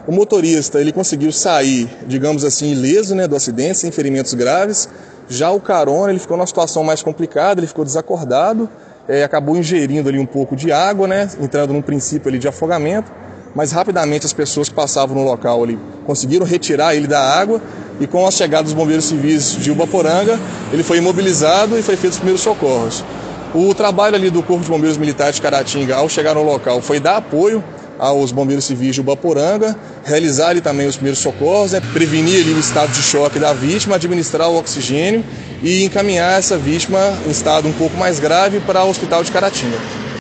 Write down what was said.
O motorista ele conseguiu sair, digamos assim, ileso, né, do acidente, sem ferimentos graves. Já o carona ele ficou numa situação mais complicada, ele ficou desacordado, acabou ingerindo ali um pouco de água, né, entrando num princípio ali de afogamento, mas rapidamente as pessoas que passavam no local ali conseguiram retirar ele da água e com a chegada dos bombeiros civis de Ubaporanga, ele foi imobilizado e foi feito os primeiros socorros. O trabalho ali do Corpo de Bombeiros Militares de Caratinga, ao chegar no local, foi dar apoio aos bombeiros civis de Ubaporanga, realizar ali também os primeiros socorros, né, prevenir ali o estado de choque da vítima, administrar o oxigênio e encaminhar essa vítima em estado um pouco mais grave para o hospital de Caratinga.